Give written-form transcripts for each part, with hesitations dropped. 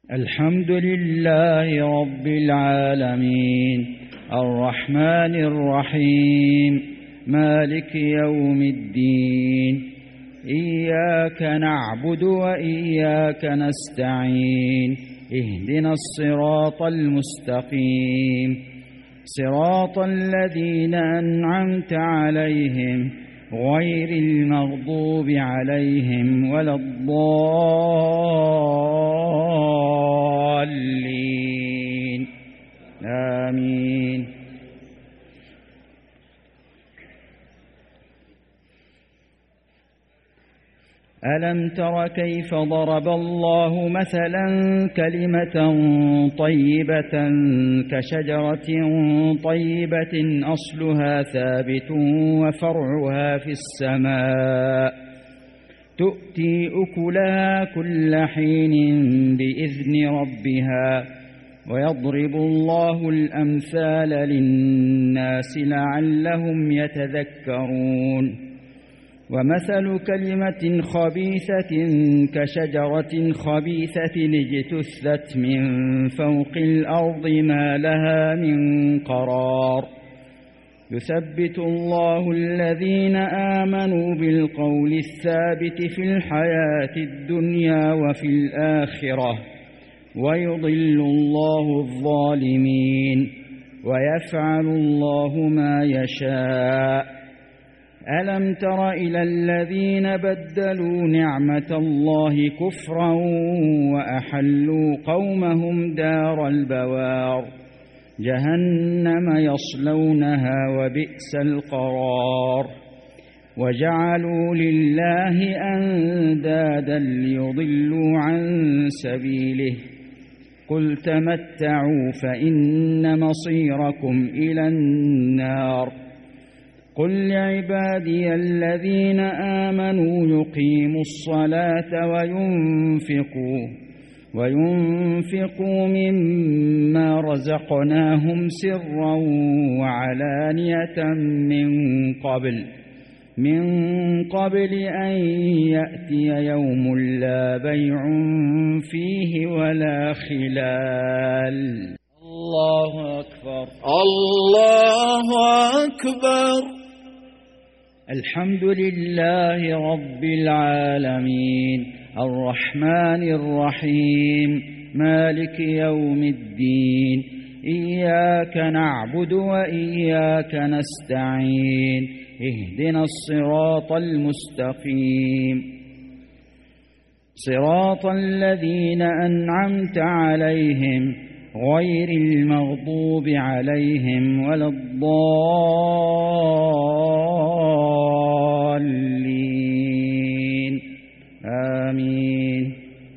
الحمد لله رب العالمين الرحمن الرحيم مالك يوم الدين إياك نعبد وإياك نستعين اهدنا الصراط المستقيم صراط الذين أنعمت عليهم غير المغضوب عليهم ولا الضالين آمين. ألم تر كيف ضرب الله مثلا كلمة طيبة كشجرة طيبة أصلها ثابت وفرعها في السماء تؤتي أكلها كل حين بإذن ربها ويضرب الله الأمثال للناس لعلهم يتذكرون. ومثل كلمة خبيثة كشجرة خبيثة اجتثت من فوق الأرض ما لها من قرار يثبت الله الذين آمنوا بالقول الثابت في الحياة الدنيا وفي الآخرة ويضل الله الظالمين ويفعل الله ما يشاء. ألم تر إلى الذين بدلوا نعمة الله كفرا وأحلوا قومهم دار البوار جهنم يصلونها وبئس القرار وجعلوا لله أندادا ليضلوا عن سبيله قل تمتعوا فإن مصيركم إلى النار قل لعبادي الذين آمنوا يقيموا الصلاة وينفقوا مما رزقناهم سرا وعلانية من قبل أن يأتي يوم لا بيع فيه ولا خلال. الله أكبر الله أكبر. الحمد لله رب العالمين الرحمن الرحيم مالك يوم الدين إياك نعبد وإياك نستعين اهدنا الصراط المستقيم صراط الذين أنعمت عليهم غير المغضوب عليهم ولا الضالين آمين.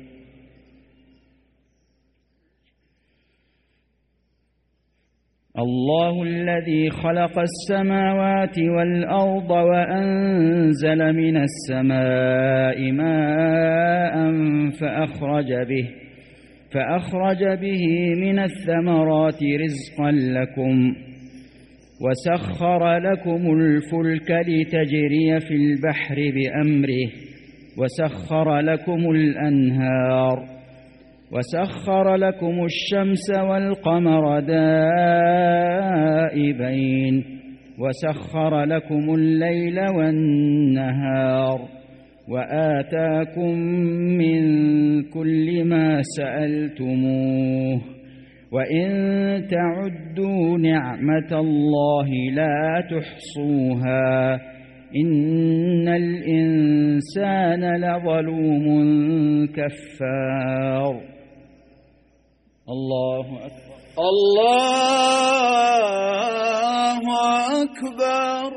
الله الذي خلق السماوات والأرض وأنزل من السماء ماء فأخرج به من الثمرات رزقا لكم وسخر لكم الفلك لتجري في البحر بأمره وسخر لكم الأنهار وسخر لكم الشمس والقمر دائبين وسخر لكم الليل والنهار وآتاكم من كل ما سألتموه وإن تعدوا نعمة الله لا تحصوها إن الإنسان لظلوم كفار. الله أكبر الله أكبر.